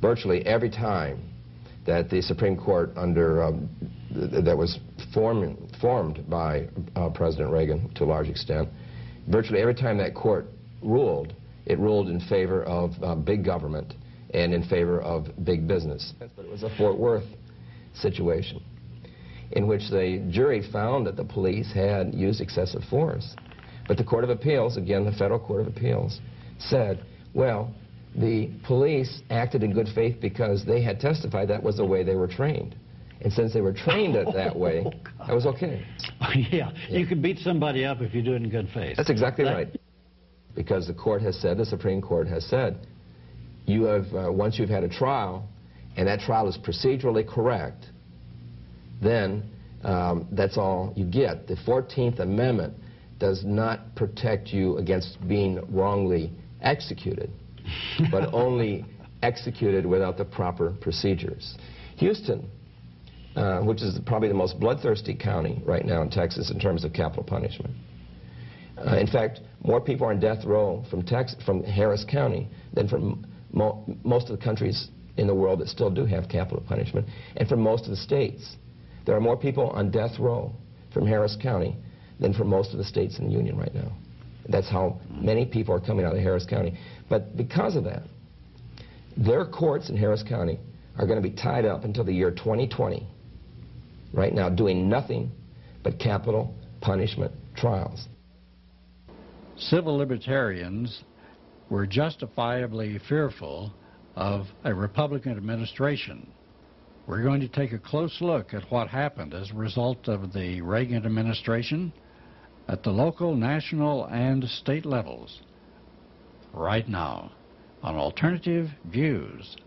virtually every time that the Supreme Court that was formed by President Reagan to a large extent, virtually every time that court ruled, it ruled in favor of big government and in favor of big business. But it was a Fort Worth situation in which the jury found that the police had used excessive force. But the Court of Appeals, again the Federal Court of Appeals, said, well, the police acted in good faith because they had testified that was the way they were trained. And since they were trained that way, that was okay. Yeah, you can beat somebody up if you do it in good faith. That's exactly right. Because the court has said, the Supreme Court has said, you have, once you've had a trial, and that trial is procedurally correct, then that's all you get. The 14th Amendment does not protect you against being wrongly executed, but only executed without the proper procedures. Houston, which is probably the most bloodthirsty county right now in Texas in terms of capital punishment. In fact, more people are on death row from Harris County than from most of the countries in the world that still do have capital punishment, and from most of the states. There are more people on death row from Harris County than from most of the states in the Union right now. That's how many people are coming out of Harris County. But because of that, their courts in Harris County are going to be tied up until the year 2020, right now, doing nothing but capital punishment trials. Civil libertarians were justifiably fearful of a Republican administration. We're going to take a close look at what happened as a result of the Reagan administration at the local, national, and state levels right now on Alternative Views.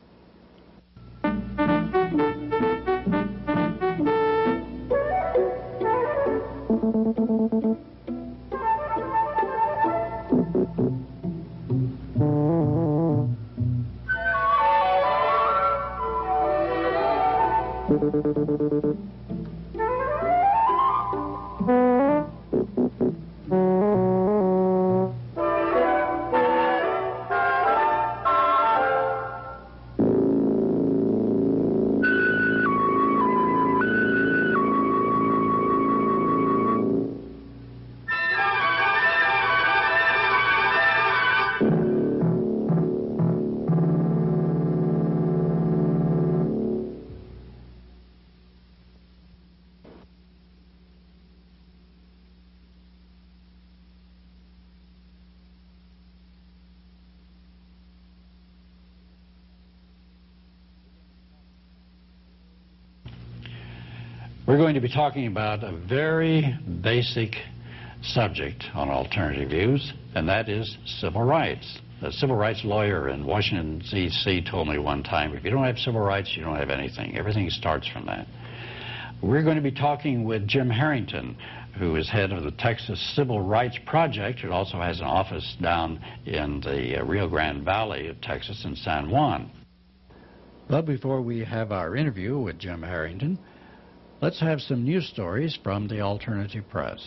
We're going to be talking about a very basic subject on Alternative Views, and that is civil rights. A civil rights lawyer in Washington, D.C. told me one time, if you don't have civil rights, you don't have anything. Everything starts from that. We're going to be talking with Jim Harrington, who is head of the Texas Civil Rights Project. It also has an office down in the Rio Grande Valley of Texas in San Juan. But before we have our interview with Jim Harrington, let's have some news stories from the alternative press.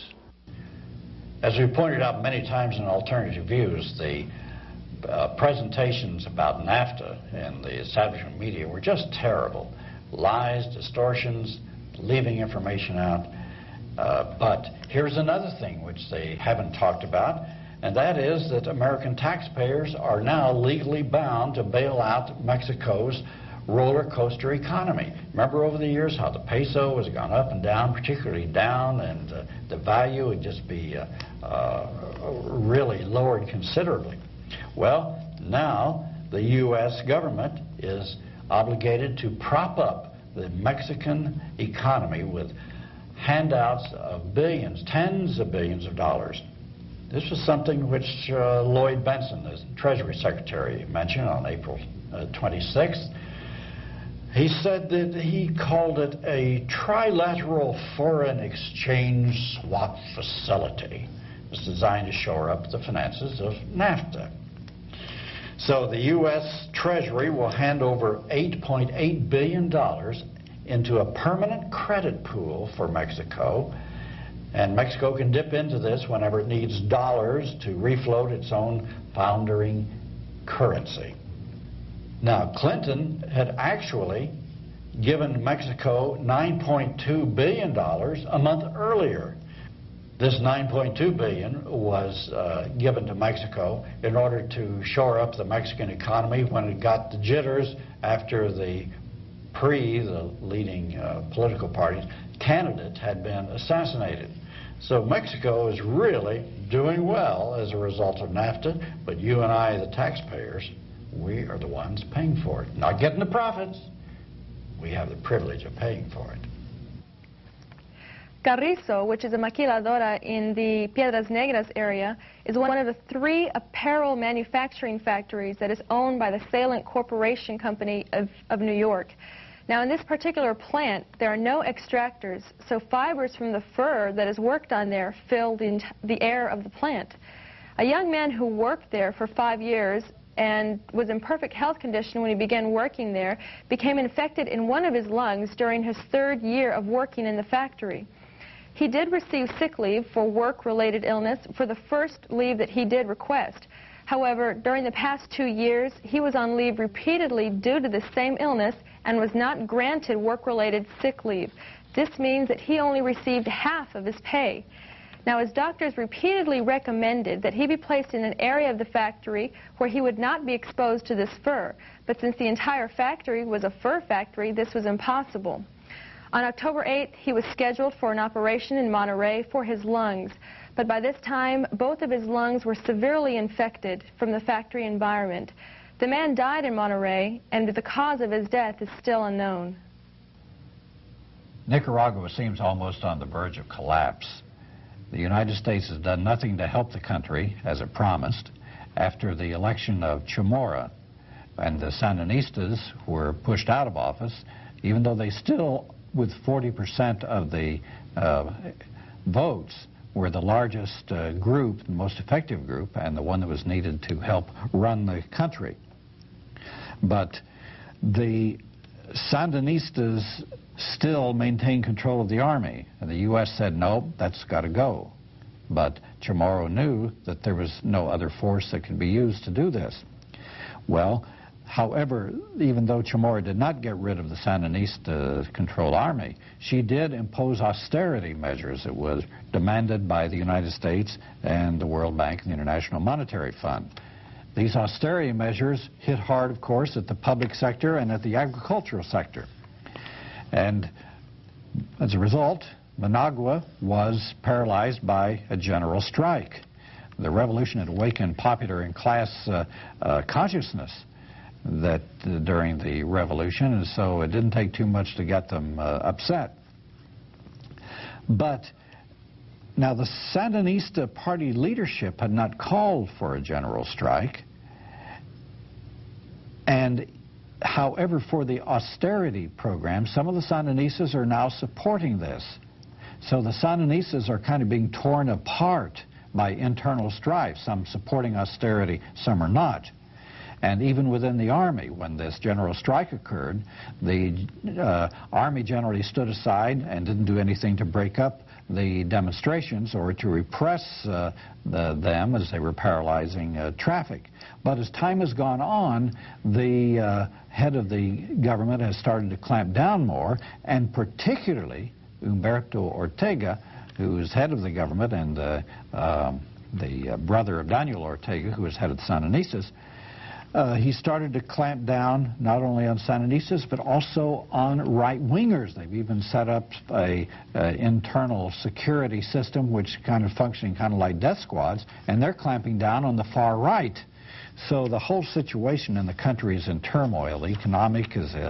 As we pointed out many times in Alternative Views, the presentations about NAFTA in the establishment media were just terrible. Lies, distortions, leaving information out. But here's another thing which they haven't talked about, and that is that American taxpayers are now legally bound to bail out Mexico's roller coaster economy. Remember over the years how the peso has gone up and down, particularly down, and the value would just be really lowered considerably. Well, now the U.S. government is obligated to prop up the Mexican economy with handouts of billions, tens of billions of dollars. This was something which Lloyd Bentsen, the Treasury Secretary, mentioned on April 26th. He said that he called it a trilateral foreign exchange swap facility. It was designed to shore up the finances of NAFTA. So the U.S. Treasury will hand over $8.8 billion into a permanent credit pool for Mexico, and Mexico can dip into this whenever it needs dollars to refloat its own foundering currency. Now, Clinton had actually given Mexico $9.2 billion a month earlier. This $9.2 billion was given to Mexico in order to shore up the Mexican economy when it got the jitters after the leading political parties, candidate had been assassinated. So Mexico is really doing well as a result of NAFTA, but you and I, the taxpayers, we are the ones paying for it. Not getting the profits. We have the privilege of paying for it. Carrizo, which is a maquiladora in the Piedras Negras area, is one of the 3 apparel manufacturing factories that is owned by the Salient Corporation Company of New York. Now, in this particular plant, there are no extractors, so fibers from the fur that is worked on there fill the air of the plant. A young man who worked there for 5 years and was in perfect health condition when he began working there became infected in one of his lungs during his 3rd year of working in the factory. He did receive sick leave for work-related illness for the first leave that he did request. However, during the past 2 years, he was on leave repeatedly due to the same illness and was not granted work-related sick leave. This means that he only received half of his pay. Now, his doctors repeatedly recommended that he be placed in an area of the factory where he would not be exposed to this fur. But since the entire factory was a fur factory, this was impossible. On October 8th, he was scheduled for an operation in Monterey for his lungs. But by this time, both of his lungs were severely infected from the factory environment. The man died in Monterey, and the cause of his death is still unknown. Nicaragua seems almost on the verge of collapse. The United States has done nothing to help the country, as it promised, after the election of Chamorro, and the Sandinistas were pushed out of office, even though they still, with 40% of the votes, were the largest group, the most effective group, and the one that was needed to help run the country. But the Sandinistas still maintain control of the army, and the U.S. said, no, that's got to go. But Chamorro knew that there was no other force that could be used to do this. Well, however, even though Chamorro did not get rid of the Sandinista-controlled army, she did impose austerity measures that was demanded by the United States and the World Bank and the International Monetary Fund. These austerity measures hit hard, of course, at the public sector and at the agricultural sector. And as a result, Managua was paralyzed by a general strike. The revolution had awakened popular and class consciousness that during the revolution, and so it didn't take too much to get them upset. But now the Sandinista party leadership had not called for a general strike, and however, for the austerity program, some of the Sandinistas are now supporting this. So the Sandinistas are kind of being torn apart by internal strife, some supporting austerity, some are not. And even within the Army, when this general strike occurred, the Army generally stood aside and didn't do anything to break up the demonstrations or to repress them as they were paralyzing traffic. But as time has gone on, the head of the government has started to clamp down more, and particularly Humberto Ortega, who is head of the government, and the brother of Daniel Ortega, who is head of the Sandinistas. He started to clamp down not only on Sandinistas but also on right-wingers. They've even set up a internal security system which kind of functioning kind of like death squads, and they're clamping down on the far right. So the whole situation in the country is in turmoil. The economy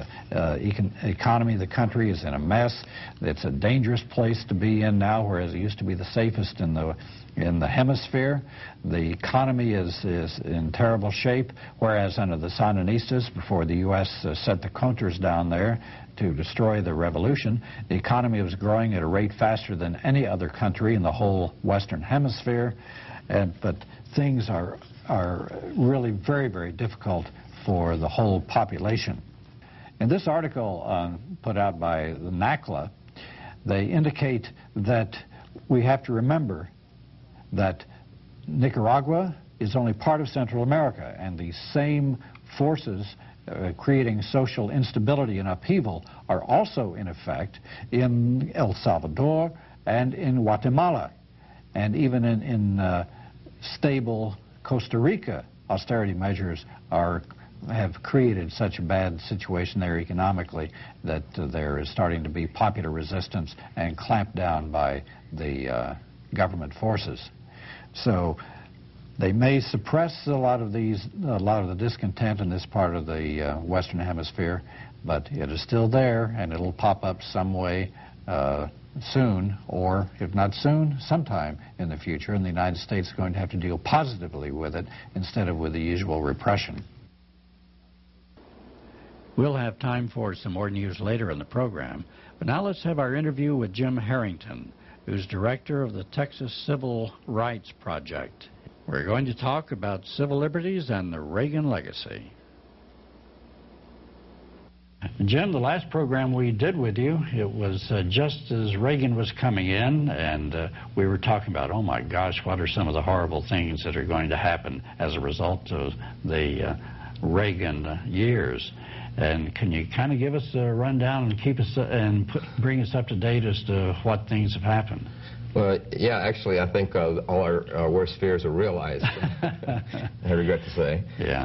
of the country is in a mess. It's a dangerous place to be in now, whereas it used to be the safest in the hemisphere. The economy is in terrible shape, whereas under the Sandinistas, before the U.S. set the Contras down there to destroy the revolution, the economy was growing at a rate faster than any other country in the whole Western Hemisphere. But things are really very, very difficult for the whole population. In this article put out by the NACLA, they indicate that we have to remember that Nicaragua is only part of Central America, and the same forces creating social instability and upheaval are also in effect in El Salvador and in Guatemala. And even in stable Costa Rica, austerity measures have created such a bad situation there economically that there is starting to be popular resistance and clamped down by the government forces. So they may suppress a lot of the discontent in this part of the Western Hemisphere, but it is still there, and it'll pop up some way soon, or if not soon, sometime in the future, and the United States is going to have to deal positively with it instead of with the usual repression. We'll have time for some more news later in the program, but now let's have our interview with Jim Harrington, who's director of the Texas Civil Rights Project. We're going to talk about civil liberties and the Reagan legacy. Jim, the last program we did with you, it was just as Reagan was coming in, and we were talking about, oh my gosh, what are some of the horrible things that are going to happen as a result of the Reagan years. And can you kind of give us a rundown and keep us bring us up to date as to what things have happened? Well, yeah, actually, I think all our worst fears are realized, I regret to say. Yeah.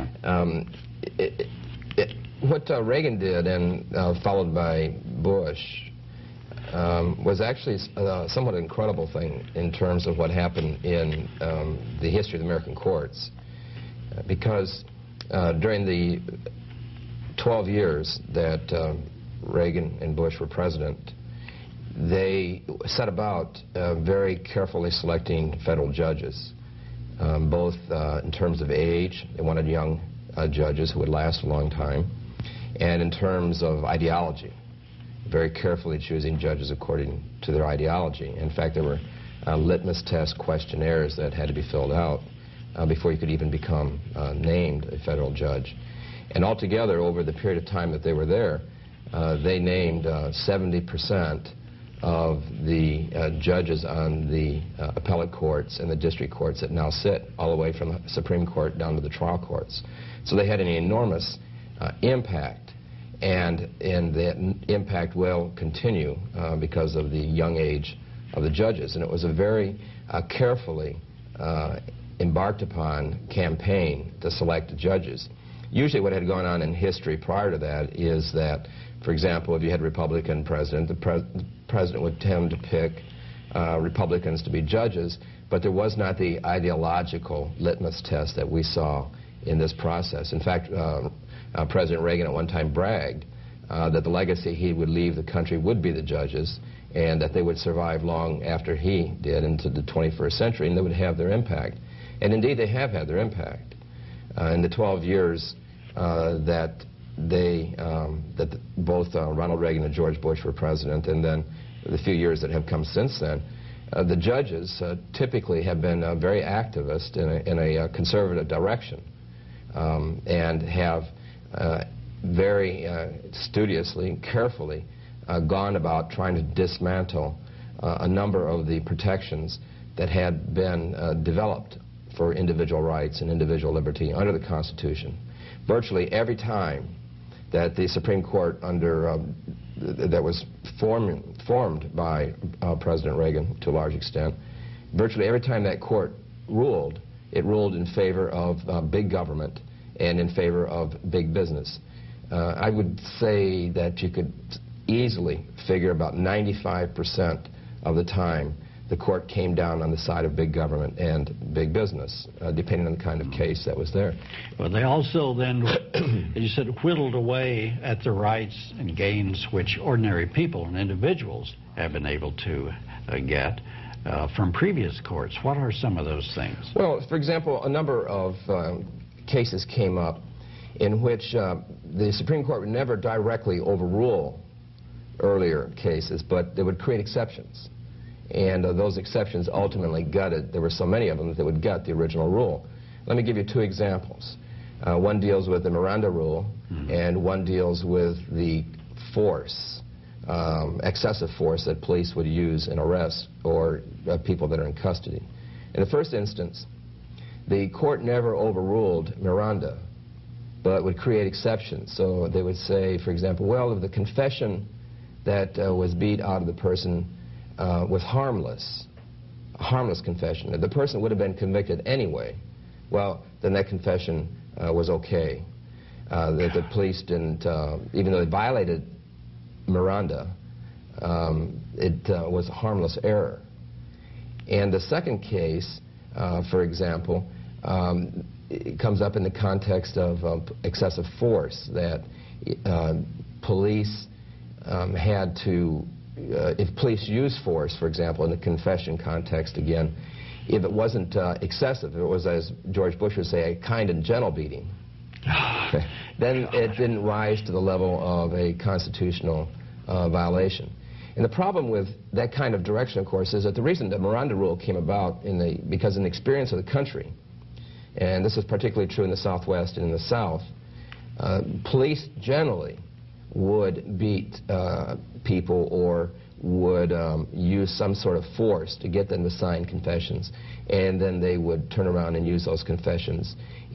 What Reagan did, and followed by Bush, was actually a somewhat incredible thing in terms of what happened in the history of the American courts. Because during the 12 years that Reagan and Bush were president, they set about very carefully selecting federal judges, both in terms of age. They wanted young judges who would last a long time, and in terms of ideology, very carefully choosing judges according to their ideology. In fact, there were litmus test questionnaires that had to be filled out before you could even become named a federal judge. And altogether, over the period of time that they were there, they named 70% of the judges on the appellate courts and the district courts that now sit, all the way from the Supreme Court down to the trial courts. So they had an enormous impact, and that impact will continue because of the young age of the judges. And it was a very carefully embarked upon campaign to select judges. Usually what had gone on in history prior to that is that, for example, if you had a Republican president, the president would tend to pick Republicans to be judges, but there was not the ideological litmus test that we saw in this process. In fact, President Reagan at one time bragged that the legacy he would leave the country would be the judges, and that they would survive long after he did into the 21st century, and they would have their impact. And indeed, they have had their impact. In the 12 years that both Ronald Reagan and George Bush were president, and then the few years that have come since then, the judges typically have been very activist in a conservative direction, and have very studiously and carefully gone about trying to dismantle a number of the protections that had been developed for individual rights and individual liberty under the Constitution. Virtually every time that the Supreme Court that was formed by President Reagan to a large extent, virtually every time that court ruled, it ruled in favor of big government and in favor of big business. I would say that you could easily figure about 95% of the time the court came down on the side of big government and big business, depending on the kind of case that was there. Well, they also then, as you said, whittled away at the rights and gains which ordinary people and individuals have been able to get from previous courts. What are some of those things? Well, for example, a number of cases came up in which the Supreme Court would never directly overrule earlier cases, but they would create exceptions. And those exceptions ultimately gutted. There were so many of them that they would gut the original rule. Let me give you two examples. One deals with the Miranda rule, and one deals with the force, excessive force that police would use in arrests or people that are in custody. In the first instance, the court never overruled Miranda, but would create exceptions. So they would say, for example, well, if the confession that was beat out of the person was harmless, a harmless confession, if the person would have been convicted anyway, well, then that confession was okay. That the police didn't, even though they violated Miranda, it was a harmless error. And the second case, for example, it comes up in the context of excessive force, that police had to, if police use force, for example, in the confession context again, if it wasn't excessive, if it was, as George Bush would say, a kind and gentle beating, then it didn't rise to the level of a constitutional violation. And the problem with that kind of direction, of course, is that the reason the Miranda rule came about because in the experience of the country, and this is particularly true in the Southwest and in the South, police generally would beat people or would use some sort of force to get them to sign confessions, and then they would turn around and use those confessions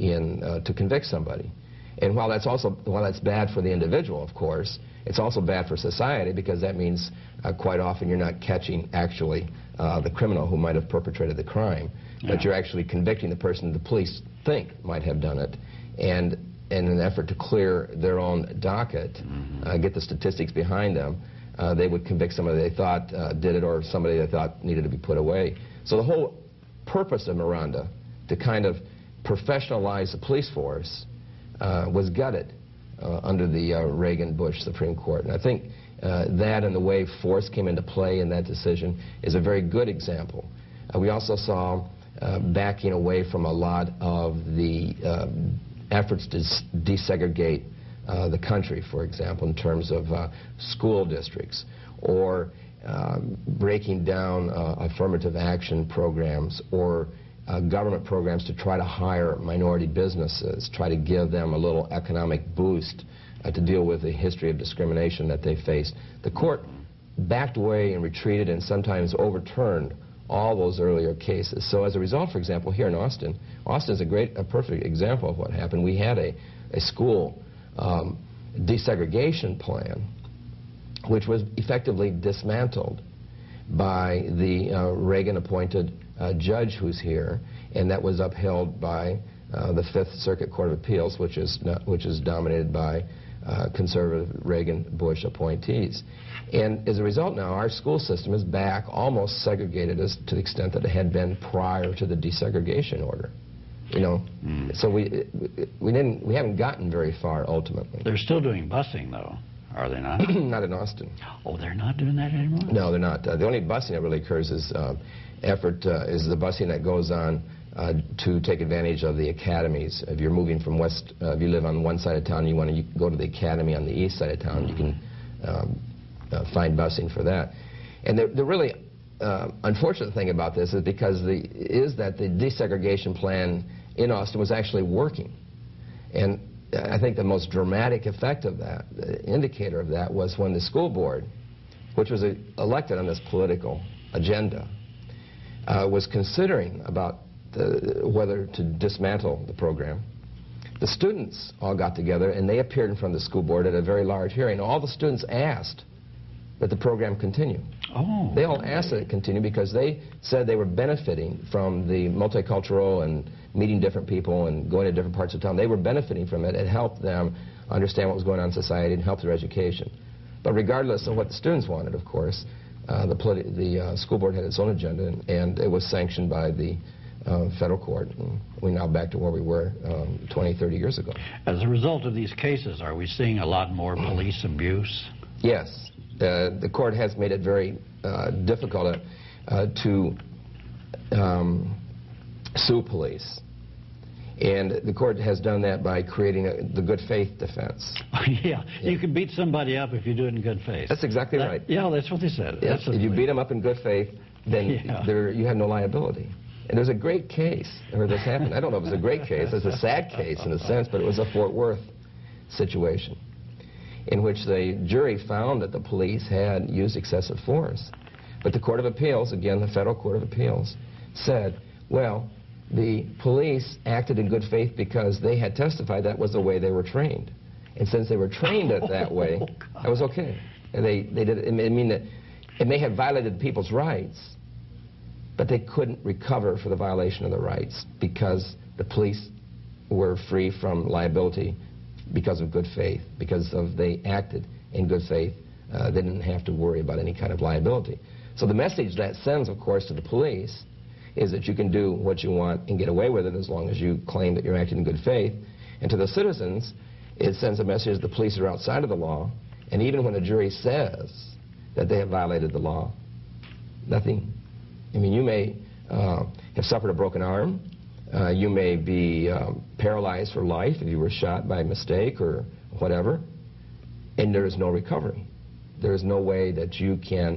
to convict somebody. And while that's bad for the individual, of course, it's also bad for society, because that means quite often you're not catching actually the criminal who might have perpetrated the crime, but you're actually convicting the person the police think might have done it. And in an effort to clear their own docket, get the statistics behind them, they would convict somebody they thought did it, or somebody they thought needed to be put away. So the whole purpose of Miranda, to kind of professionalize the police force, was gutted under the Reagan-Bush Supreme Court. And I think that and the way force came into play in that decision is a very good example. We also saw backing away from a lot of the efforts to desegregate the country, for example, in terms of school districts, or breaking down affirmative action programs, or government programs to try to hire minority businesses, try to give them a little economic boost to deal with the history of discrimination that they faced. The court backed away and retreated and sometimes overturned all those earlier cases. So as a result, for example, here in Austin, Austin is a perfect example of what happened. We had a school desegregation plan which was effectively dismantled by the Reagan-appointed judge who's here, and that was upheld by the Fifth Circuit Court of Appeals, which is dominated by conservative Reagan-Bush appointees. And as a result now, our school system is back almost segregated to the extent that it had been prior to the desegregation order. You know, so we haven't gotten very far ultimately. They're still doing busing, though, are they not? Not in Austin. Oh, they're not doing that anymore? No, they're not. The only busing that really occurs is the busing that goes on to take advantage of the academies. If you're moving from if you live on one side of town, you want to go to the academy on the east side of town, you can find busing for that. And the really unfortunate thing about this is that the desegregation plan in Austin was actually working. And I think the most dramatic effect of that, the indicator of that, was when the school board, which was elected on this political agenda, was considering about whether to dismantle the program. The students all got together and they appeared in front of the school board at a very large hearing. All the students asked that the program continue. Oh. They all asked that it continue because they said they were benefiting from the multicultural and meeting different people and going to different parts of town. They were benefiting from it. It helped them understand what was going on in society and helped their education. But regardless of what the students wanted, of course, the school board had its own agenda, and it was sanctioned by the federal court. And we're now back to where we were 20, 30 years ago. As a result of these cases, are we seeing a lot more police abuse? Yes. The court has made it very difficult to sue police. And the court has done that by creating the good faith defense. Yeah, you can beat somebody up if you do it in good faith. That's exactly right. Yeah, that's what they said. Yes. If you beat them up in good faith, then you have no liability. And there's a great case where this happened. I don't know if it was a great case. It's a sad case in a sense, but it was a Fort Worth situation in which the jury found that the police had used excessive force. But the Court of Appeals, again, the Federal Court of Appeals, said, well, the police acted in good faith because they had testified that was the way they were trained. And since they were trained that way, that was okay. And they did it. I mean, that it may have violated people's rights, but they couldn't recover for the violation of the rights because the police were free from liability because of good faith, because of they acted in good faith. They didn't have to worry about any kind of liability. So the message that sends, of course, to the police is that you can do what you want and get away with it as long as you claim that you're acting in good faith. And to the citizens, it sends a message that the police are outside of the law, and even when a jury says that they have violated the law, nothing. I mean, you may have suffered a broken arm. You may be paralyzed for life if you were shot by mistake or whatever, and there is no recovery. There is no way that you can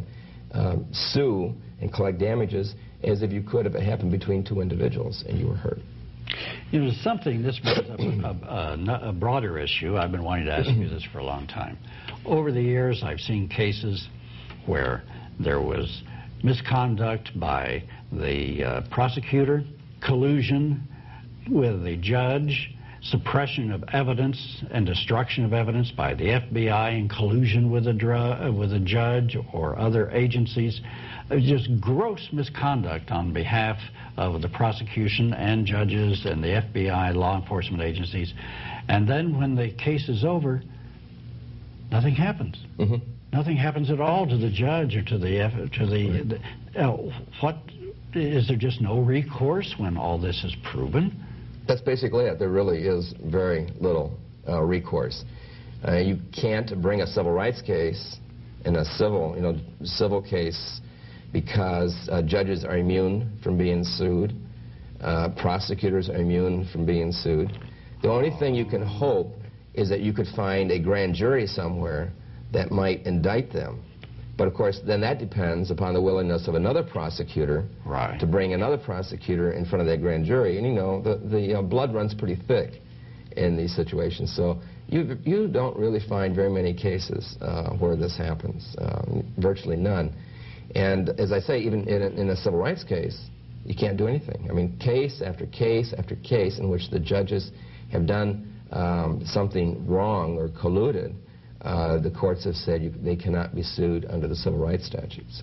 sue and collect damages as if you could if it happened between two individuals and you were hurt. You know, something, this brings up a broader issue. I've been wanting to ask you this for a long time. Over the years, I've seen cases where there was misconduct by the prosecutor, collusion with the judge, suppression of evidence and destruction of evidence by the FBI in collusion with a judge or other agencies. Just gross misconduct on behalf of the prosecution and judges and the FBI, law enforcement agencies. And then when the case is over, nothing happens. Mm-hmm. Nothing happens at all to the judge or to the what, is there just no recourse when all this is proven? That's basically it. There really is very little recourse. You can't bring a civil rights case in a civil case because judges are immune from being sued, prosecutors are immune from being sued. The only thing you can hope is that you could find a grand jury somewhere that might indict them. But of course, then that depends upon the willingness of another prosecutor to bring another prosecutor in front of that grand jury. And you know, the blood runs pretty thick in these situations. So you don't really find very many cases where this happens, virtually none. And as I say, even in a civil rights case, you can't do anything. I mean, case after case after case in which the judges have done something wrong or colluded, the courts have said they cannot be sued under the civil rights statutes.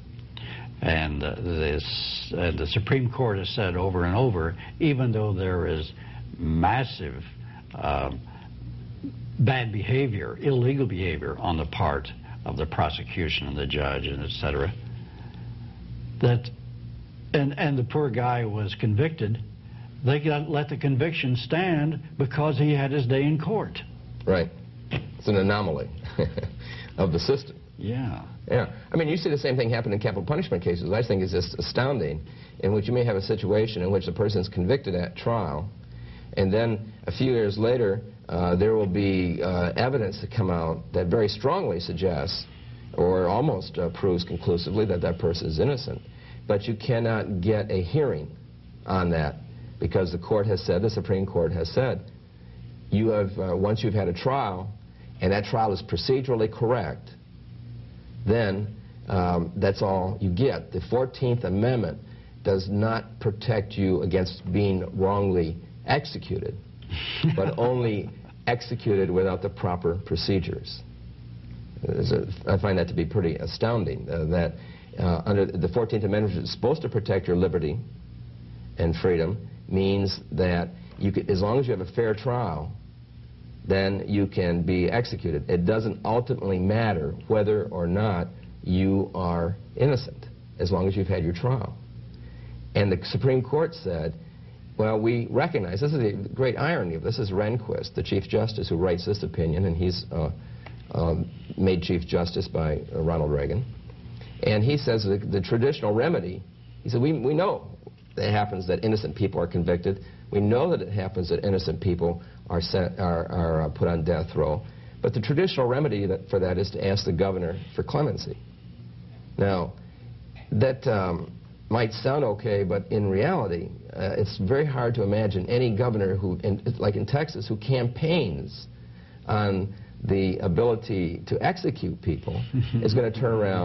And the Supreme Court has said over and over, even though there is massive bad behavior, illegal behavior on the part of the prosecution and the judge and et cetera, and the poor guy was convicted, they let the conviction stand because he had his day in court. Right. It's an anomaly of the system. Yeah. Yeah. I mean, you see the same thing happen in capital punishment cases. I think is just astounding, in which you may have a situation in which the person is convicted at trial, and then a few years later there will be evidence to come out that very strongly suggests or almost proves conclusively that that person is innocent. But you cannot get a hearing on that because the court has said, the Supreme Court has said, you have once you've had a trial and that trial is procedurally correct, then that's all you get. The 14th Amendment does not protect you against being wrongly executed, but only executed without the proper procedures. I find that to be pretty astounding, that under the 14th Amendment, which is supposed to protect your liberty and freedom, means that you could, as long as you have a fair trial, then you can be executed. It doesn't ultimately matter whether or not you are innocent, as long as you've had your trial. And the Supreme Court said, well, we recognize, this is the great irony of this, is Rehnquist, the Chief Justice, who writes this opinion, and he's made Chief Justice by Ronald Reagan. And he says the traditional remedy, he said, we know that it happens that innocent people are convicted. We know that it happens that innocent people are put on death row. But the traditional remedy for that is to ask the governor for clemency. Now, that might sound okay, but in reality, it's very hard to imagine any governor who, like in Texas, who campaigns on the ability to execute people is going to turn around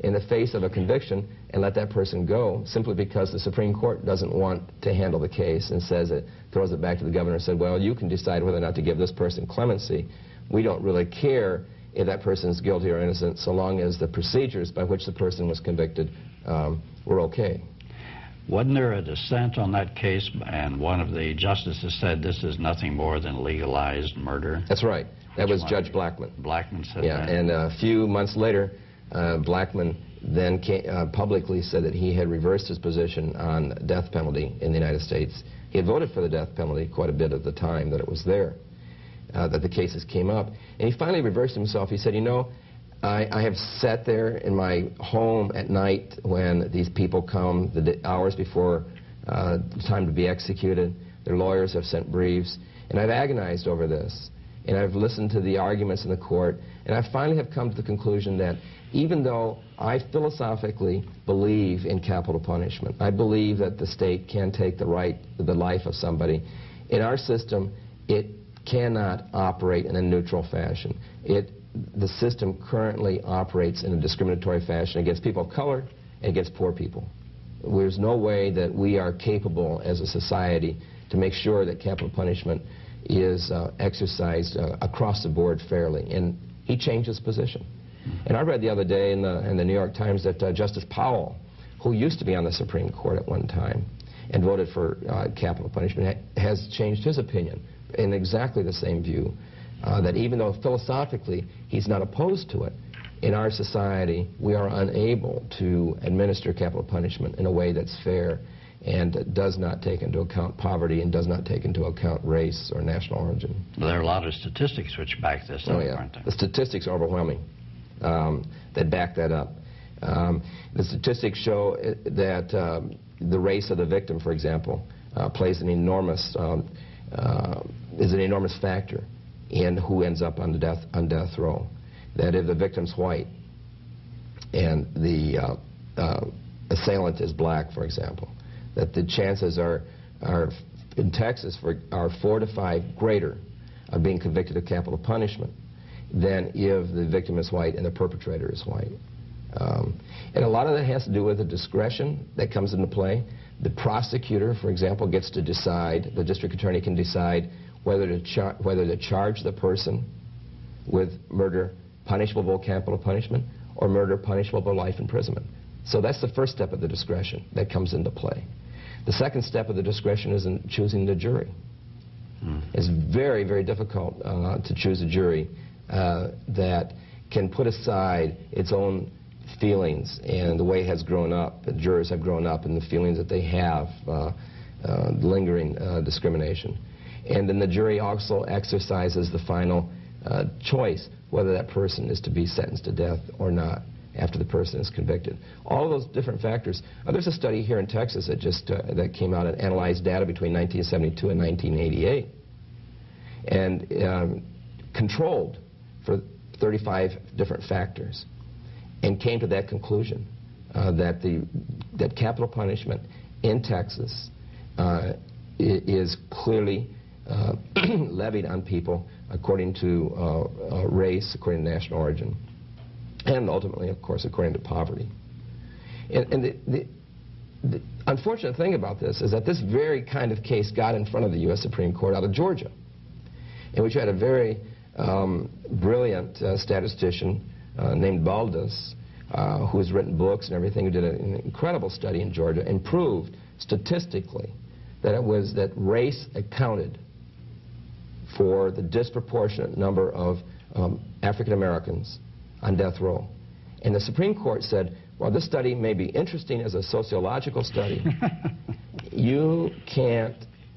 in the face of a conviction and let that person go simply because the Supreme Court doesn't want to handle the case and says it, throws it back to the governor and said, well, you can decide whether or not to give this person clemency. We don't really care if that person is guilty or innocent so long as the procedures by which the person was convicted were okay. Wasn't there a dissent on that case, and one of the justices said this is nothing more than legalized murder? That's right. That was Judge Blackmun. Blackmun said that? Yeah, and a few months later, Blackmun then publicly said that he had reversed his position on death penalty in the United States. He had voted for the death penalty quite a bit at the time that it was there, that the cases came up. And he finally reversed himself. He said, you know, I have sat there in my home at night when these people come, the hours before time to be executed. Their lawyers have sent briefs, and I've agonized over this. And I've listened to the arguments in the court, and I finally have come to the conclusion that even though I philosophically believe in capital punishment, I believe that the state can take the life of somebody, in our system, it cannot operate in a neutral fashion. The system currently operates in a discriminatory fashion against people of color and against poor people. There's no way that we are capable as a society to make sure that capital punishment is exercised across the board fairly. And he changed his position. And I read the other day in the New York Times that Justice Powell, who used to be on the Supreme Court at one time and voted for capital punishment, has changed his opinion in exactly the same view. That even though philosophically he's not opposed to it, in our society we are unable to administer capital punishment in a way that's fair and does not take into account poverty and does not take into account race or national origin. Well, there are a lot of statistics which back this up, aren't there? The statistics are overwhelming that back that up. The statistics show that the race of the victim, for example, plays an enormous is an enormous factor in who ends up on death row. That if the victim's white and the assailant is black, for example, that the chances are in Texas are 4 to 5 greater of being convicted of capital punishment than if the victim is white and the perpetrator is white. And a lot of that has to do with the discretion that comes into play. The prosecutor, for example, gets to decide, the district attorney can decide whether to charge the person with murder punishable by capital punishment or murder punishable by life imprisonment. So that's the first step of the discretion that comes into play. The second step of the discretion is in choosing the jury. It's very, very difficult to choose a jury that can put aside its own feelings and the way it has grown up, the jurors have grown up, and the feelings that they have, lingering discrimination. And then the jury also exercises the final choice whether that person is to be sentenced to death or not after the person is convicted. All of those different factors. There's a study here in Texas that just that came out and analyzed data between 1972 and 1988 and controlled for 35 different factors and came to that conclusion that capital punishment in Texas is clearly levied on people according to race, according to national origin, and ultimately, of course, according to poverty. And the unfortunate thing about this is that this very kind of case got in front of the U.S. Supreme Court out of Georgia, in which you had a very brilliant statistician named Baldus, who has written books and everything, who did an incredible study in Georgia and proved statistically that race accounted for the disproportionate number of African Americans on death row. And the Supreme Court said, well, this study may be interesting as a sociological study. You can't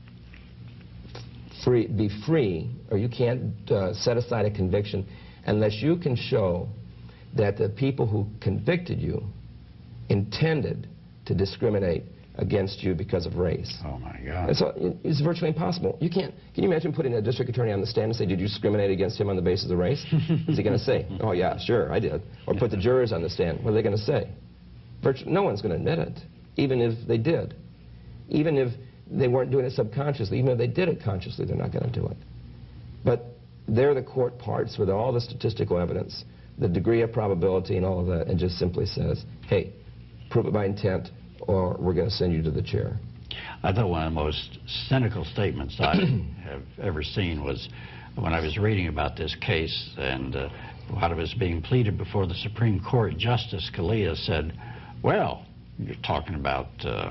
be free, or you can't set aside a conviction unless you can show that the people who convicted you intended to discriminate against you because of race. Oh, my God. And so it's virtually impossible. You can't. Can you imagine putting a district attorney on the stand and say, did you discriminate against him on the basis of race? Is he going to say, oh, yeah, sure, I did? Or put the jurors on the stand. What are they going to say? No one's going to admit it, even if they did. Even if they weren't doing it subconsciously, even if they did it consciously, they're not going to do it. But there the court parts with all the statistical evidence the degree of probability and all of that and just simply says, hey, prove it by intent or we're going to send you to the chair. I thought one of the most cynical statements I have ever seen was when I was reading about this case and while it was being pleaded before the Supreme Court, Justice Scalia said, well, you're talking about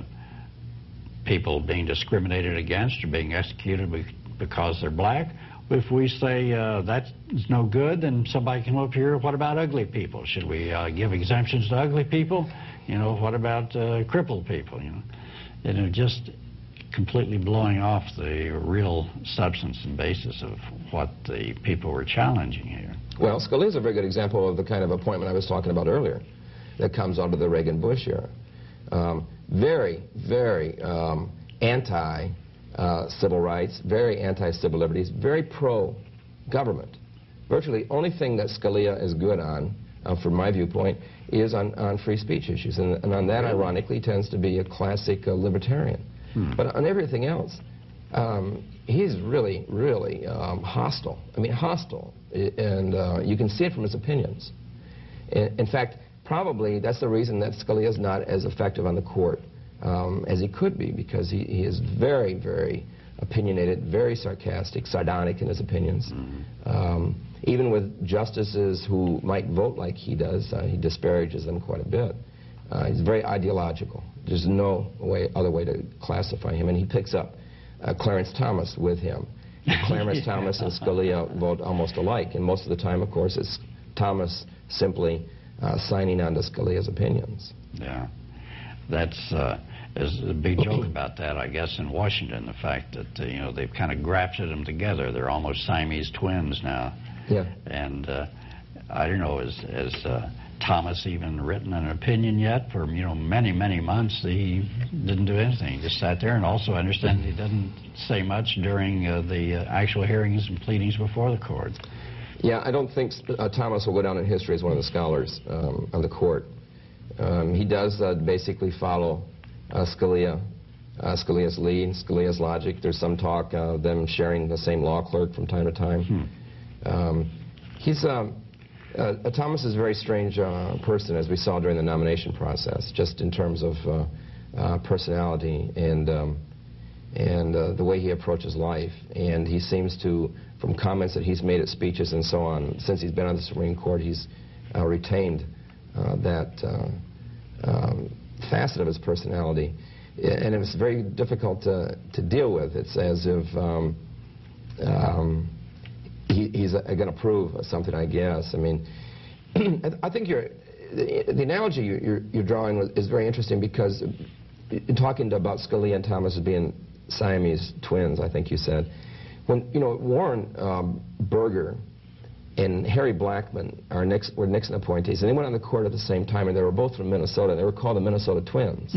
people being discriminated against or being executed because they're black. If we say that's no good, then somebody can come up here, what about ugly people? Should we give exemptions to ugly people? You know, what about crippled people, you know? And it just completely blowing off the real substance and basis of what the people were challenging here. Well, Scalia is a very good example of the kind of appointment I was talking about earlier that comes out of the Reagan-Bush era. Very, very anti-civil rights, very anti-civil liberties, very pro-government. Virtually only thing that Scalia is good on, from my viewpoint, is on free speech issues. And on that, ironically, tends to be a classic libertarian. But on everything else, he's really, really hostile. I mean, hostile. And you can see it from his opinions. In fact, probably that's the reason that Scalia is not as effective on the court as he could be, because he is very, very opinionated, very sarcastic, sardonic in his opinions. Even with justices who might vote like he does, he disparages them quite a bit. He's very ideological. There's no other way to classify him. And he picks up Clarence Thomas with him. Clarence Thomas and Scalia vote almost alike. And most of the time, of course, it's Thomas simply signing on to Scalia's opinions. Yeah. That's there's a big joke about that, I guess, in Washington, the fact that, you know, they've kind of grafted them together. They're almost Siamese twins now. Yeah. And I don't know, has Thomas even written an opinion yet? For, you know, many, many months he didn't do anything. He just sat there, and also I understand he didn't say much during the actual hearings and pleadings before the court. Yeah, I don't think Thomas will go down in history as one of the scholars on the court. He does basically follow Scalia's lead, Scalia's logic. There's some talk of them sharing the same law clerk from time to time. Thomas is a very strange person, as we saw during the nomination process, just in terms of personality and the way he approaches life. And he seems to, from comments that he's made at speeches and so on, since he's been on the Supreme Court, he's retained that facet of his personality. And it was very difficult to deal with. It's as if he's going to prove something, I guess. I mean, I think the analogy you're drawing is very interesting, because talking about Scalia and Thomas as being Siamese twins, I think you said, when, you know, Warren Burger and Harry Blackmun were Nixon appointees, and they went on the court at the same time, and they were both from Minnesota, and they were called the Minnesota Twins.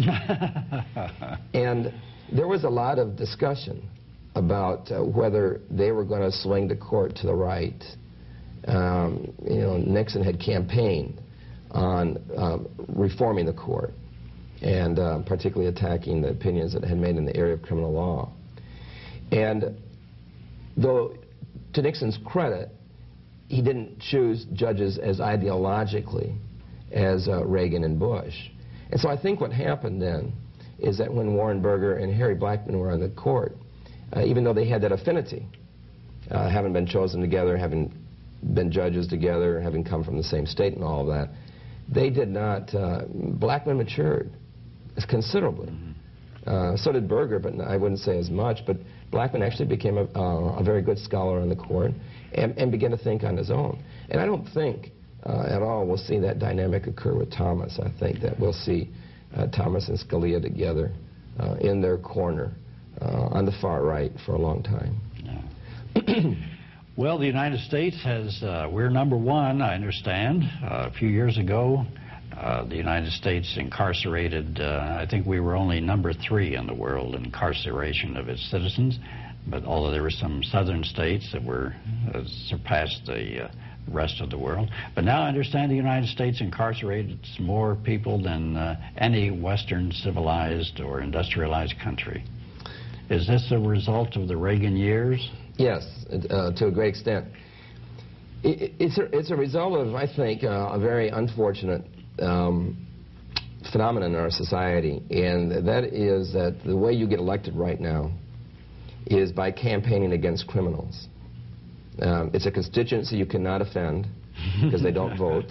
And there was a lot of discussion about whether they were going to swing the court to the right. You know, Nixon had campaigned on reforming the court, and particularly attacking the opinions that it had made in the area of criminal law. And though, to Nixon's credit, he didn't choose judges as ideologically as Reagan and Bush. And so I think what happened then is that when Warren Burger and Harry Blackmun were on the court, even though they had that affinity, having been chosen together, having been judges together, having come from the same state and all of that, they did not, Blackmun matured considerably. So did Burger, but I wouldn't say as much. But Blackmun actually became a very good scholar on the court and began to think on his own. And I don't think at all we'll see that dynamic occur with Thomas. I think that we'll see Thomas and Scalia together in their corner on the far right for a long time. Yeah. Well, the United States has, we're #1, I understand. A few years ago, the United States incarcerated, I think we were only #3 in the world in incarceration of its citizens, but although there were some southern states that were surpassed the rest of the world. But now I understand the United States incarcerates more people than any Western civilized or industrialized country. Is this a result of the Reagan years? Yes, to a great extent. It's a result of, I think, a very unfortunate phenomenon in our society, and that is that the way you get elected right now is by campaigning against criminals. It's a constituency you cannot offend because they don't vote.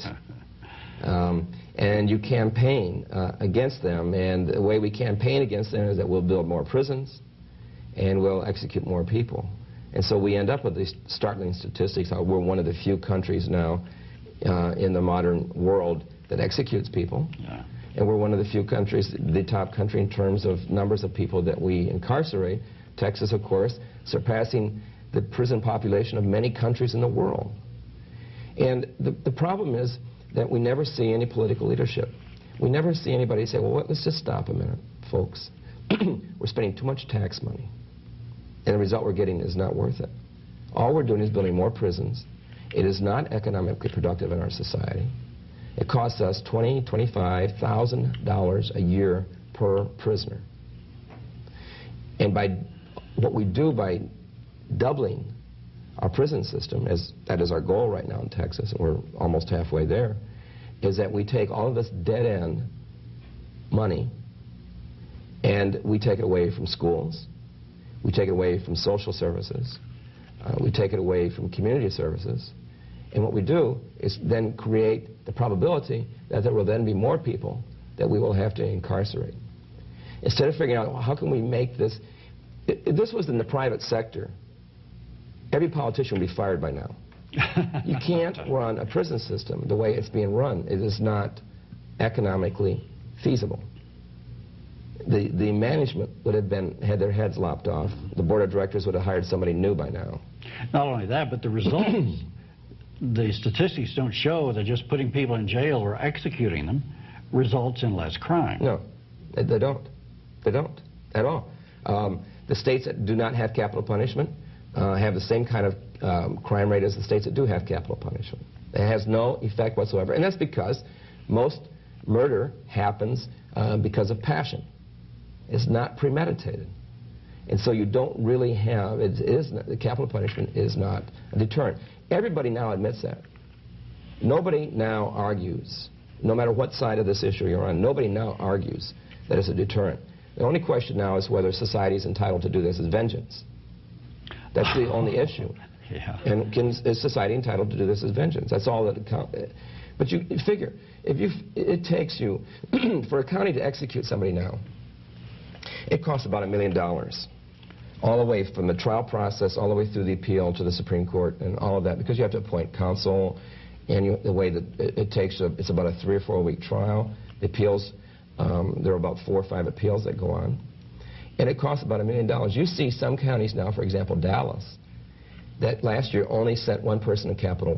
And you campaign against them, and the way we campaign against them is that we'll build more prisons and we'll execute more people. And so we end up with these startling statistics. We're one of the few countries now in the modern world that executes people. Yeah. And we're one of the few countries, the top country in terms of numbers of people that we incarcerate. Texas, of course, surpassing the prison population of many countries in the world. And the problem is that we never see any political leadership. We never see anybody say, well, let's just stop a minute, folks. We're spending too much tax money, and the result we're getting is not worth it. All we're doing is building more prisons. It is not economically productive in our society. It costs us $20,000, $25,000 a year per prisoner. And by what we do by doubling our prison system, as that is our goal right now in Texas, and we're almost halfway there, is that we take all of this dead-end money and we take it away from schools, we take it away from social services, we take it away from community services, and what we do is then create the probability that there will then be more people that we will have to incarcerate. Instead of figuring out, well, how can we make this, if this was in the private sector, every politician would be fired by now. You can't run a prison system the way it's being run. It is not economically feasible. The management would have had their heads lopped off. The board of directors would have hired somebody new by now. Not only that, but the results, the statistics don't show that just putting people in jail or executing them results in less crime. No, they don't. They don't at all. The states that do not have capital punishment have the same kind of crime rate as the states that do have capital punishment. It has no effect whatsoever, and that's because most murder happens because of passion. It's not premeditated. And so you don't really have, the capital punishment is not a deterrent. Everybody now admits that. Nobody now argues, no matter what side of this issue you're on, nobody now argues that it's a deterrent. The only question now is whether society is entitled to do this as vengeance. That's the only issue. Yeah. And is society entitled to do this as vengeance? That's all that counts. But you figure, it takes you, for a county to execute somebody now, it costs about $1 million. All the way from the trial process, all the way through the appeal to the Supreme Court and all of that, because you have to appoint counsel, and the way that it takes, it's about a 3 or 4 week trial. The appeals, there are about 4 or 5 appeals that go on. And it costs about $1 million. You see some counties now, for example, Dallas, that last year only sent one person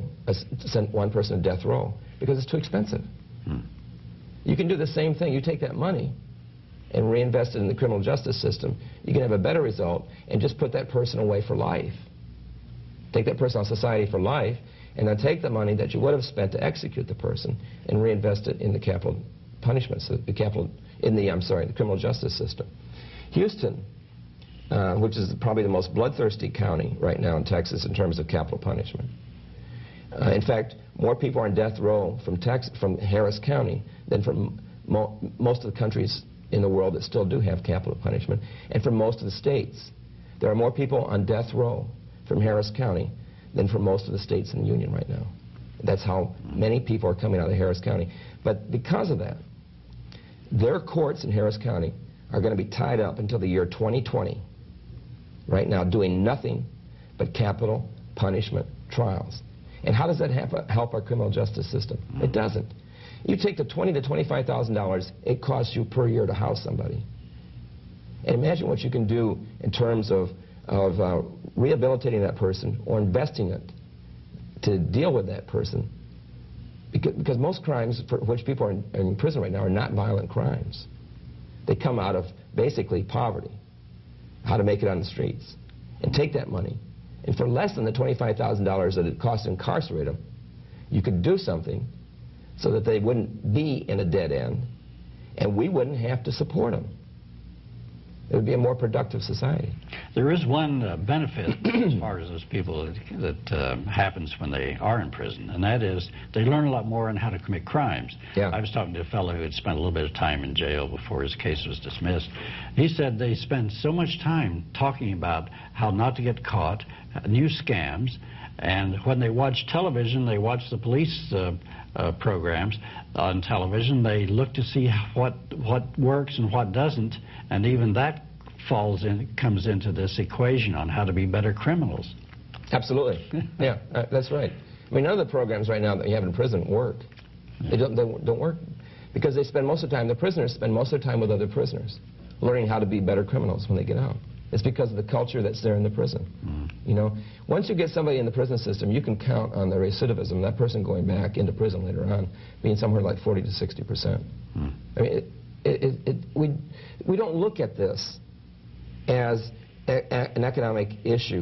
to death row because it's too expensive. You can do the same thing. You take that money and reinvest it in the criminal justice system. You can have a better result and just put that person away for life. Take that person out of society for life, and then take the money that you would have spent to execute the person and reinvest it in the capital punishments, the criminal justice system. Houston, which is probably the most bloodthirsty county right now in Texas in terms of capital punishment. In fact, more people are on death row from Harris County than from most of the countries in the world that still do have capital punishment, and from most of the states. There are more people on death row from Harris County than from most of the states in the Union right now. That's how many people are coming out of Harris County. But because of that, their courts in Harris County are going to be tied up until the year 2020, right now, doing nothing but capital punishment trials. And how does that help our criminal justice system? It doesn't. You take the $20,000 to $25,000 it costs you per year to house somebody. And imagine what you can do in terms of rehabilitating that person or investing it to deal with that person. Because most crimes for which people are in prison right now are not violent crimes. They come out of basically poverty, how to make it on the streets. And take that money, and for less than the $25,000 that it costs to incarcerate them, you could do something so that they wouldn't be in a dead end, and we wouldn't have to support them. It would be a more productive society. There is one benefit as far as those people that happens when they are in prison, and that is they learn a lot more on how to commit crimes. Yeah. I was talking to a fellow who had spent a little bit of time in jail before his case was dismissed. He said they spend so much time talking about how not to get caught, new scams, and when they watch television, they watch the police programs on television. They look to see what works and what doesn't, and even that comes into this equation on how to be better criminals. Absolutely. Yeah, that's right. I mean, none of the programs right now that you have in prison work. They don't work because they spend most of the time, the prisoners spend most of their time with other prisoners, learning how to be better criminals when they get out. It's because of the culture that's there in the prison. You know, once you get somebody in the prison system, you can count on the recidivism, that person going back into prison later on, being somewhere like 40 to 60%. I mean, we don't look at this as an economic issue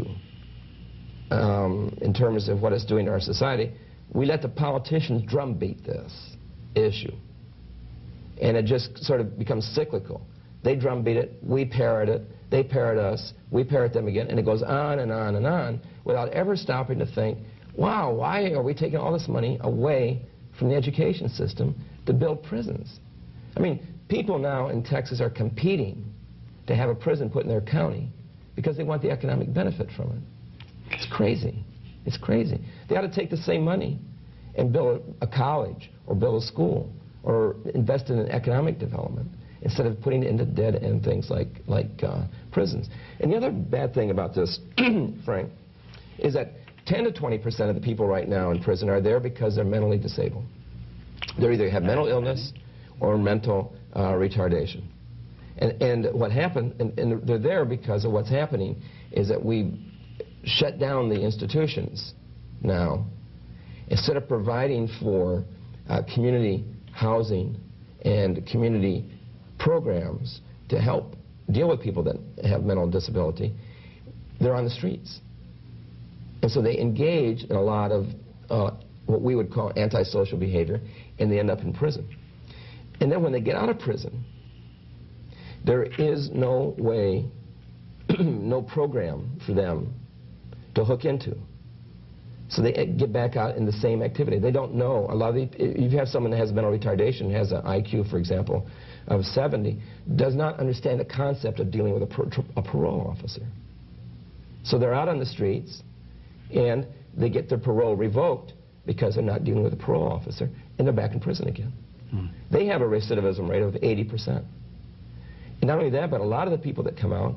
in terms of what it's doing to our society. We let the politicians drumbeat this issue, and it just sort of becomes cyclical. They drumbeat it, we parrot it, they parrot us, we parrot them again, and it goes on and on and on without ever stopping to think, wow, why are we taking all this money away from the education system to build prisons? I mean, people now in Texas are competing to have a prison put in their county because they want the economic benefit from it. It's crazy. It's crazy. They ought to take the same money and build a college or build a school or invest in an economic development instead of putting it into dead-end things like prisons. And the other bad thing about this, Frank, is that 10 to 20% of the people right now in prison are there because they're mentally disabled. They either have mental illness or mental retardation. And what happened, and they're there because of what's happening, is that we shut down the institutions now. Instead of providing for community housing and community programs to help deal with people that have mental disability, they're on the streets. And so they engage in a lot of what we would call antisocial behavior, and they end up in prison. And then when they get out of prison, there is no way, no program for them to hook into. So they get back out in the same activity. They don't know. A lot of if you have someone that has mental retardation, has an IQ, for example, of 70, does not understand the concept of dealing with a parole officer. So they're out on the streets, and they get their parole revoked because they're not dealing with a parole officer, and they're back in prison again. They have a recidivism rate of 80%. And not only that, but a lot of the people that come out,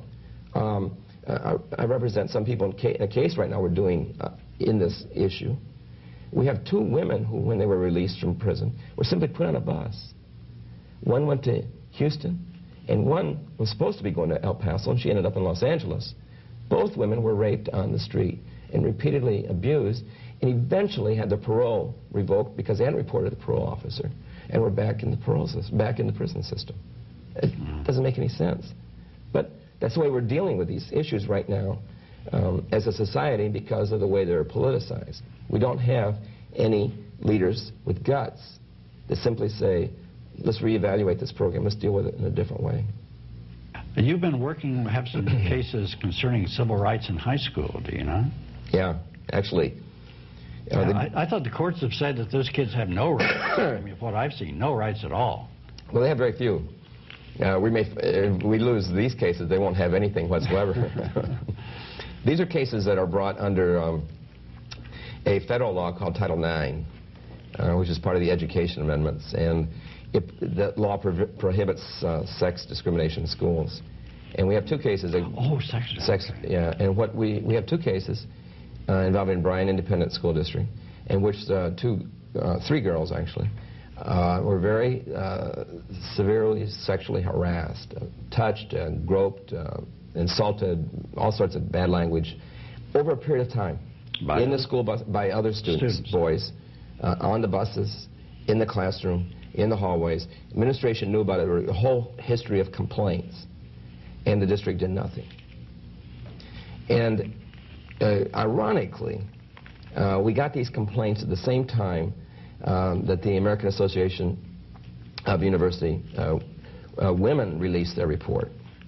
I represent some people in a case right now we're doing in this issue. We have 2 women who, when they were released from prison, were simply put on a bus. One went to Houston, and one was supposed to be going to El Paso, and she ended up in Los Angeles. Both women were raped on the street and repeatedly abused, and eventually had their parole revoked because they hadn't reported the parole officer, and were back in the parole system, back in the prison system. It doesn't make any sense. But that's the way we're dealing with these issues right now as a society because of the way they're politicized. We don't have any leaders with guts that simply say, let's reevaluate this program, let's deal with it in a different way. You've been working, have some cases concerning civil rights in high school, do you know? Yeah, actually. I thought the courts have said that those kids have no rights. I mean, what I've seen, no rights at all. Well, they have very few. If we lose these cases, they won't have anything whatsoever. These are cases that are brought under a federal law called Title IX, which is part of the Education Amendments. And that law prohibits sex discrimination in schools. And we have 2 cases. Sex. Yeah, and we have 2 cases involving Bryan Independent School District, in which 3 girls actually were very severely sexually harassed, touched and groped, insulted, all sorts of bad language over a period of time in the school bus by other students. Boys, on the buses, in the classroom, in the hallways. Administration knew about it, a whole history of complaints, and the district did nothing. And ironically, we got these complaints at the same time that the American Association of University Women released their report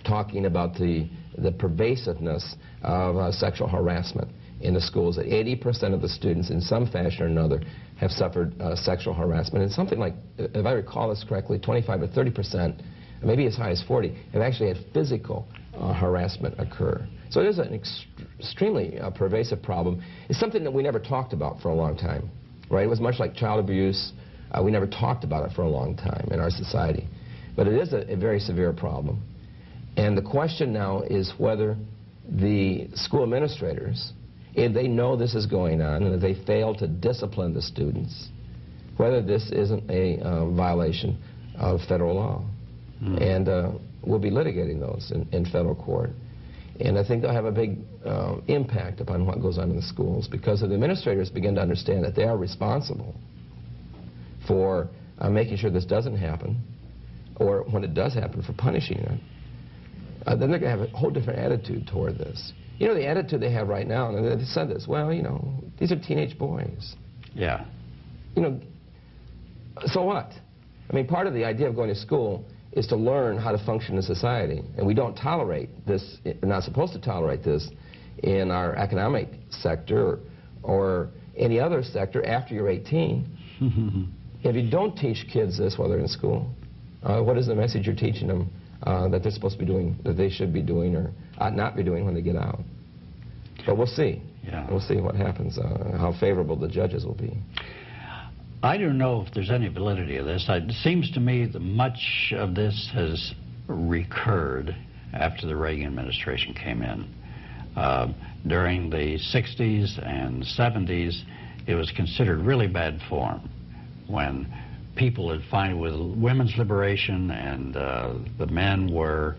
talking about the pervasiveness of sexual harassment in the schools. That 80% of the students, in some fashion or another, have suffered sexual harassment. And something like, if I recall this correctly, 25 to 30%, maybe as high as 40, have actually had physical harassment occur. So it is an extremely pervasive problem. It's something that we never talked about for a long time, right? It was much like child abuse. We never talked about it for a long time in our society. But it is a very severe problem. And the question now is whether the school administrators, if they know this is going on and if they fail to discipline the students, whether this isn't a violation of federal law. And we'll be litigating those in federal court. And I think they'll have a big impact upon what goes on in the schools, because if the administrators begin to understand that they are responsible for making sure this doesn't happen, or when it does happen, for punishing it, then they're going to have a whole different attitude toward this. You know, the attitude they have right now, and they said this, well, you know, these are teenage boys. Yeah. You know, so what? I mean, part of the idea of going to school is to learn how to function in society. And we don't tolerate this, we're not supposed to tolerate this in our economic sector or any other sector after you're 18. If you don't teach kids this while they're in school, what is the message you're teaching them that they're supposed to be doing, that they should be doing or ought not be doing when they get out? But we'll see. Yeah. We'll see what happens, how favorable the judges will be. I don't know if there's any validity of this. It seems to me that much of this has recurred after the Reagan administration came in. During the 60s and 70s, it was considered really bad form when people had finally, with women's liberation, and the men were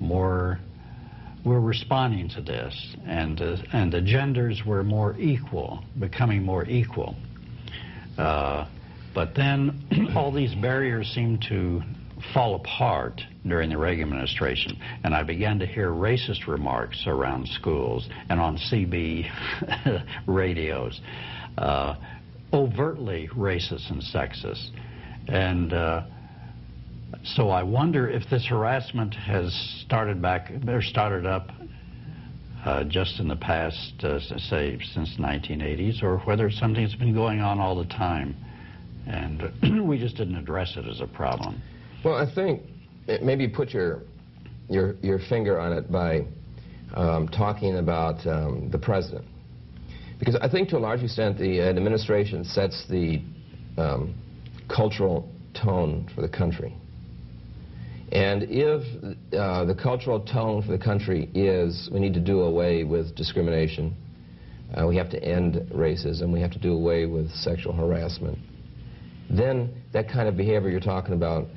responding to this, and the genders were more equal, becoming more equal. But then all these barriers seemed to fall apart during the Reagan administration, and I began to hear racist remarks around schools and on CB radios, overtly racist and sexist. And so I wonder if this harassment has started up just in the past, say, since the 1980s, or whether it's something that's been going on all the time, and we just didn't address it as a problem. Well, I think maybe put your finger on it by talking about the president, because I think to a large extent the administration sets the cultural tone for the country. And if the cultural tone for the country is we need to do away with discrimination, we have to end racism, we have to do away with sexual harassment, then that kind of behavior you're talking about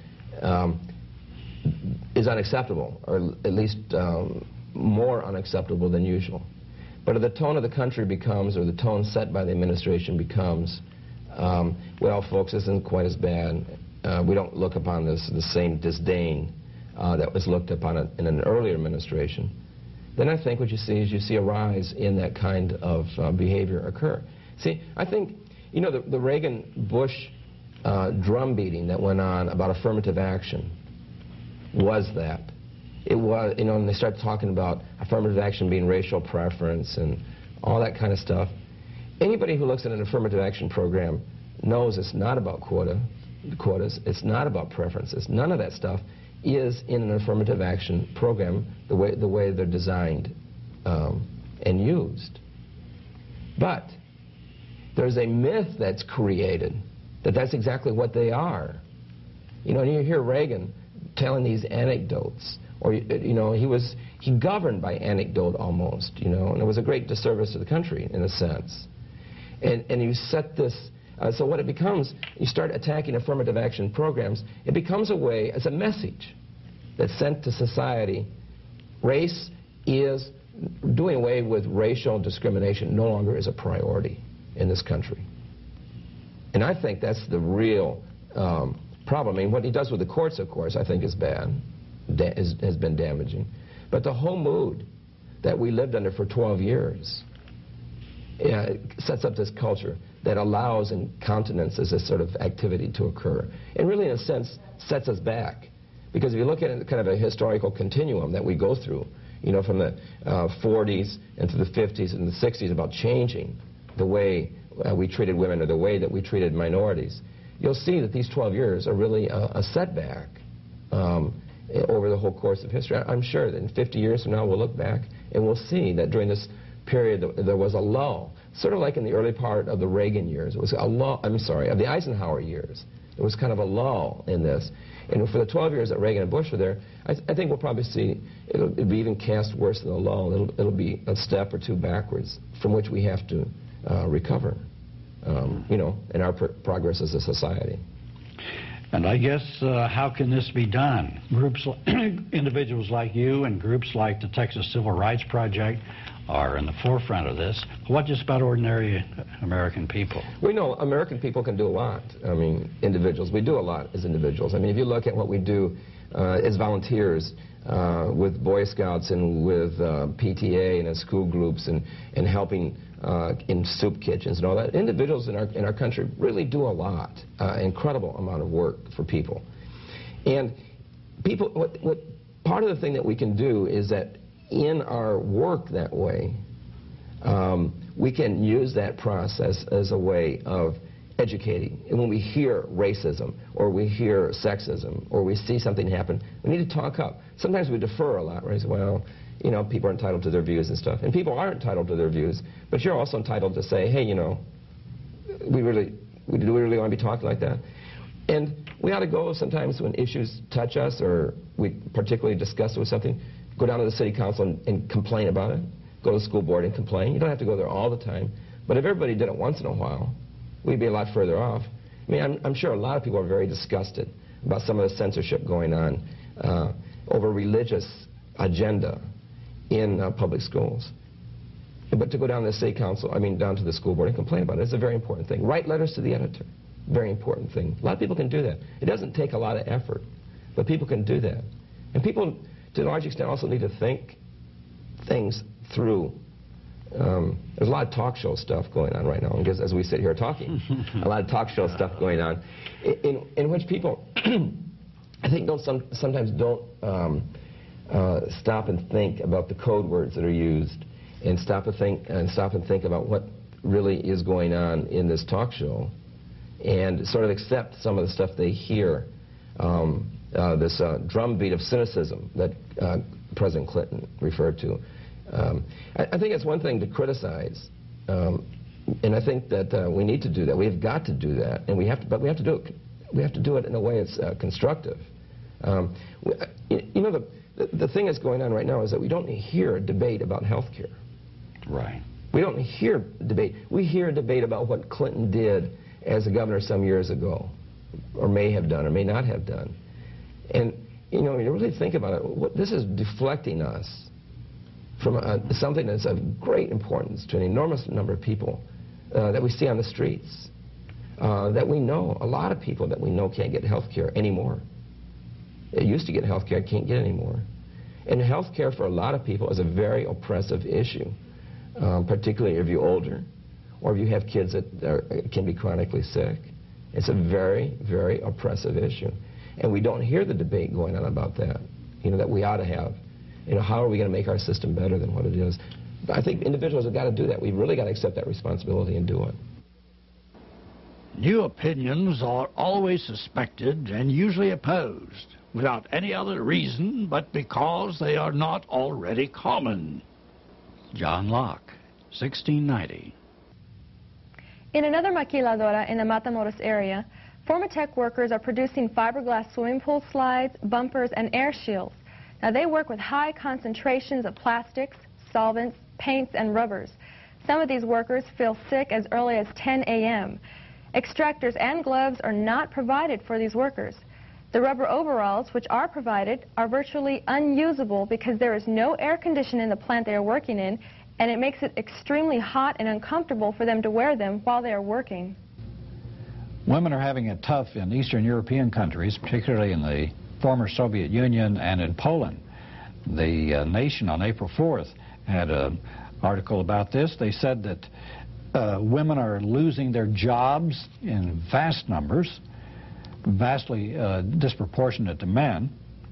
is unacceptable, or at least more unacceptable than usual. But if the tone of the country becomes, or the tone set by the administration becomes, well, folks, this isn't quite as bad. We don't look upon this the same disdain that was looked upon in an earlier administration, then I think what you see is you see a rise in that kind of behavior occur. See, I think, you know, the Reagan-Bush drum beating that went on about affirmative action was that. It was, you know, and they started talking about affirmative action being racial preference and all that kind of stuff. Anybody who looks at an affirmative action program knows it's not about quotas, it's not about preferences. None of that stuff is in an affirmative action program the way they're designed and used. But there's a myth that's created that that's exactly what they are. You know, and you hear Reagan telling these anecdotes, or, you know, he governed by anecdote almost, you know, and it was a great disservice to the country in a sense. And you set this, so what it becomes, you start attacking affirmative action programs, it becomes a way, it's a message that's sent to society. Race is, doing away with racial discrimination no longer is a priority in this country. And I think that's the real problem. I mean, what he does with the courts, of course, I think is bad, has been damaging. But the whole mood that we lived under for 12 years sets up this culture that allows and countenances this sort of activity to occur. And really, in a sense, sets us back. Because if you look at it, kind of a historical continuum that we go through, you know, from the 40s into the 50s and the 60s about changing the way we treated women or the way that we treated minorities, you'll see that these 12 years are really a setback over the whole course of history. I'm sure that in 50 years from now we'll look back and we'll see that during this period there was a lull, sort of like in the early part of the Reagan years. It was a lull, of the Eisenhower years. It was kind of a lull in this. And for the 12 years that Reagan and Bush were there, I think we'll probably see it'll be even cast worse than a lull. It'll be a step or two backwards from which we have to recover, you know, in our progress as a society. And I guess how can this be done? Groups, individuals like you and groups like the Texas Civil Rights Project are in the forefront of this. What just about ordinary American people? We know American people can do a lot. I mean, individuals. We do a lot as individuals. I mean, if you look at what we do as volunteers with Boy Scouts and with PTA and in school groups and helping in soup kitchens and all that, individuals in our country really do a lot, incredible amount of work for people. And people, what part of the thing that we can do is that in our work that way, we can use that process as a way of educating. And when we hear racism or we hear sexism or we see something happen, we need to talk up. Sometimes we defer a lot, right? Well, you know, people are entitled to their views and stuff. And people are entitled to their views, but you're also entitled to say, hey, you know, do we really want to be talking like that? And we ought to go sometimes when issues touch us or we particularly discuss with something, go down to the city council and complain about it. Go to the school board and complain. You don't have to go there all the time. But if everybody did it once in a while, we'd be a lot further off. I mean, I'm sure a lot of people are very disgusted about some of the censorship going on over religious agenda in public schools. But to go down to the city council, down to the school board and complain about it is a very important thing. Write letters to the editor. Very important thing. A lot of people can do that. It doesn't take a lot of effort, but people can do that. And people, to a large extent, also need to think things through. There's a lot of talk show stuff going on right now, because as we sit here talking, a lot of talk show stuff going on, in which people, I think, sometimes don't stop and think about the code words that are used, and stop and think about what really is going on in this talk show, and sort of accept some of the stuff they hear. This drumbeat of cynicism that President Clinton referred to. I think it's one thing to criticize, and I think that we need to do that. We've got to do that, and but we have to do it. We have to do it in a way that's constructive. You know, the thing that's going on right now is that we don't hear a debate about health care. Right. We don't hear debate. We hear a debate about what Clinton did as a governor some years ago, or may have done, or may not have done. And, you know, when you really think about it, this is deflecting us from something that's of great importance to an enormous number of people that we see on the streets, that we know, a lot of people that we know can't get health care anymore. They used to get health care, can't get anymore. And health care for a lot of people is a very oppressive issue, particularly if you're older or if you have kids that can be chronically sick. It's a very, very oppressive issue. And we don't hear the debate going on about that, you know, that we ought to have. You know, how are we going to make our system better than what it is? But I think individuals have got to do that. We've really got to accept that responsibility and do it. New opinions are always suspected and usually opposed, without any other reason but because they are not already common. John Locke, 1690. In another maquiladora in the Matamoros area, Formatec workers are producing fiberglass swimming pool slides, bumpers, and air shields. Now, they work with high concentrations of plastics, solvents, paints, and rubbers. Some of these workers feel sick as early as 10 a.m. Extractors and gloves are not provided for these workers. The rubber overalls, which are provided, are virtually unusable because there is no air conditioning in the plant they are working in, and it makes it extremely hot and uncomfortable for them to wear them while they are working. Women are having it tough in Eastern European countries, particularly in the former Soviet Union and in Poland. The Nation on April 4th had an article about this. They said that women are losing their jobs in vast numbers, vastly disproportionate to men.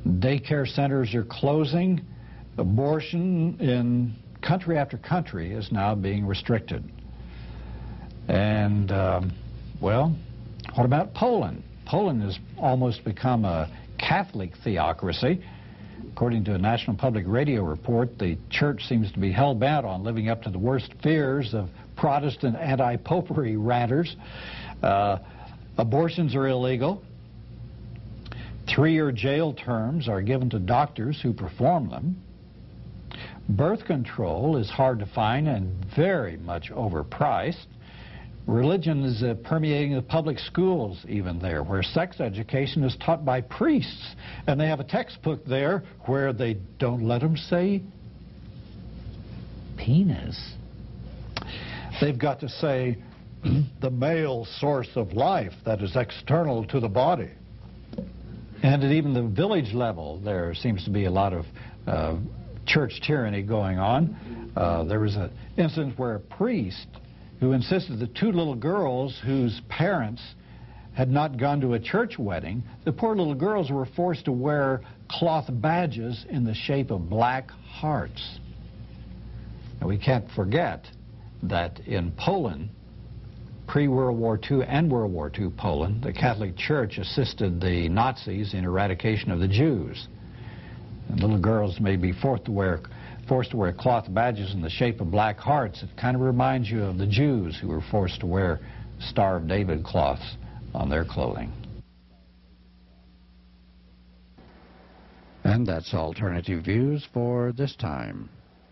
Daycare centers are closing. Abortion in country after country is now being restricted. And, well, what about Poland? Poland has almost become a Catholic theocracy. According to a National Public Radio report, the church seems to be hell-bent on living up to the worst fears of Protestant anti-popery ranters. Abortions are illegal. 3-year jail terms are given to doctors who perform them. Birth control is hard to find and very much overpriced. Religion is permeating the public schools even there, where sex education is taught by priests. And they have a textbook there where they don't let them say penis. They've got to say the male source of life that is external to the body. And at even the village level, there seems to be a lot of church tyranny going on. There was an instance where a priest who insisted that 2 little girls whose parents had not gone to a church wedding, the poor little girls were forced to wear cloth badges in the shape of black hearts. Now, we can't forget that in Poland, pre-World War II and World War II Poland, the Catholic Church assisted the Nazis in eradication of the Jews. And little girls may be forced to wear cloth badges in the shape of black hearts. It kind of reminds you of the Jews who were forced to wear Star of David cloths on their clothing. And that's Alternative Views for this time.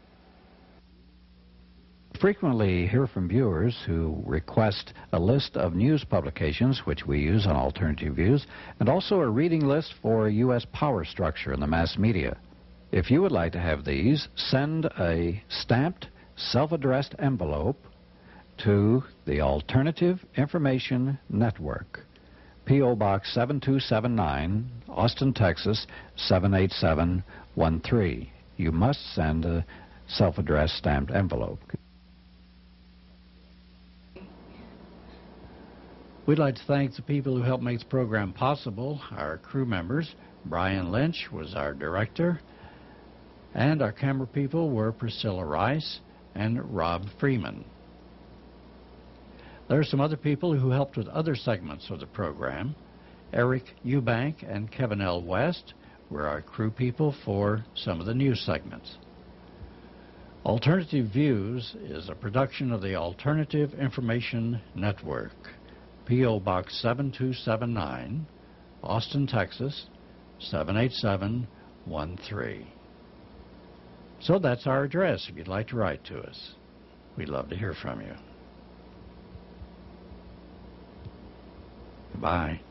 Frequently hear from viewers who request a list of news publications, which we use on Alternative Views, and also a reading list for U.S. power structure in the mass media. If you would like to have these, send a stamped, self-addressed envelope to the Alternative Information Network, P.O. Box 7279, Austin, Texas 78713. You must send a self-addressed stamped envelope. We'd like to thank the people who helped make the program possible, our crew members. Brian Lynch was our director, and our camera people were Priscilla Rice and Rob Freeman. There are some other people who helped with other segments of the program. Eric Eubank and Kevin L. West were our crew people for some of the news segments. Alternative Views is a production of the Alternative Information Network, P.O. Box 7279, Austin, Texas 78713. So that's our address if you'd like to write to us. We'd love to hear from you. Bye.